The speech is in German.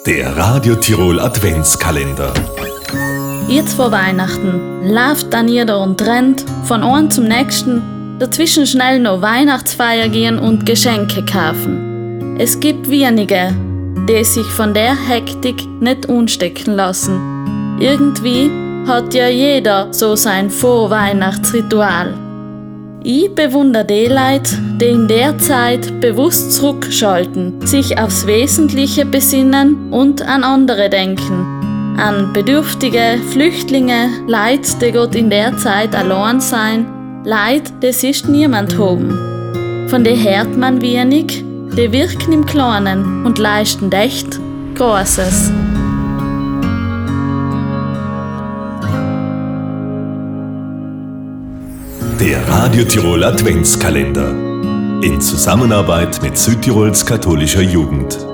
Der Radio Tirol Adventskalender. Jetzt vor Weihnachten läuft dann jeder und rennt von einem zum nächsten, dazwischen schnell noch Weihnachtsfeier gehen und Geschenke kaufen. Es gibt wenige, die sich von der Hektik nicht anstecken lassen. Irgendwie hat ja jeder so sein Vorweihnachtsritual. Ich bewundere die Leute, die in der Zeit bewusst zurückschalten, sich aufs Wesentliche besinnen und an andere denken. An Bedürftige, Flüchtlinge, Leute, die Gott in der Zeit allein sein, Leute, die sonst niemand haben. Von denen hört man wenig, die wirken im Kleinen und leisten echt Großes. Der Radio Tirol Adventskalender. In Zusammenarbeit mit Südtirols katholischer Jugend.